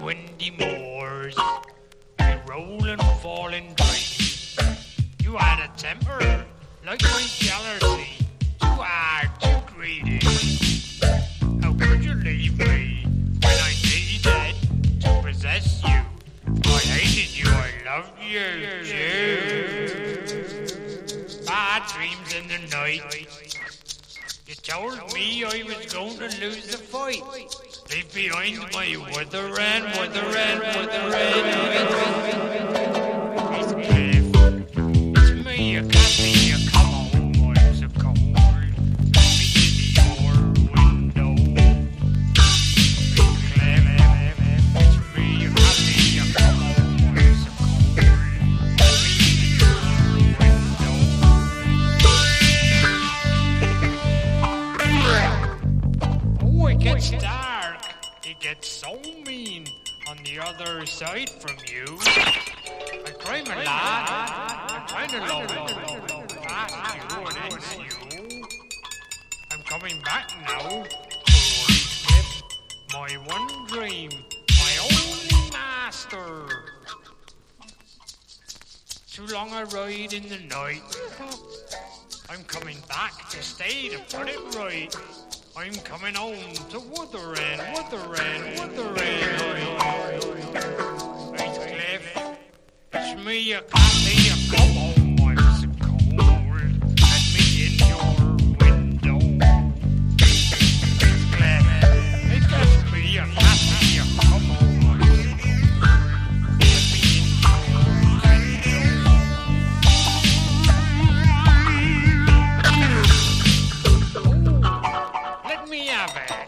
windy moors, we roll and fall in dreams. You had a temper like my jealousy, too hard, too greedy. How could you leave me when I needed to possess you? I hated you, I loved you too. Bad dreams in the night. You told me I was going to lose the fight. Leave behind my wuthering. Heathcliff, it's me, you can't see you come home, I'm so cold. Let me into your window. Heathcliff, it's me, you can't see you come home, I'm so cold. Let me into your window. Oh, it gets dark. It gets so mean on the other side from you. I cry, my lad. I'm trying to love past you and it's you. I'm coming back now. Heathcliff, my one dream, my only master. Too long a ride in the night. I'm coming back to stay to put it right. I'm coming home to Wuthering. Heathcliff, it's me, you can't see you come home.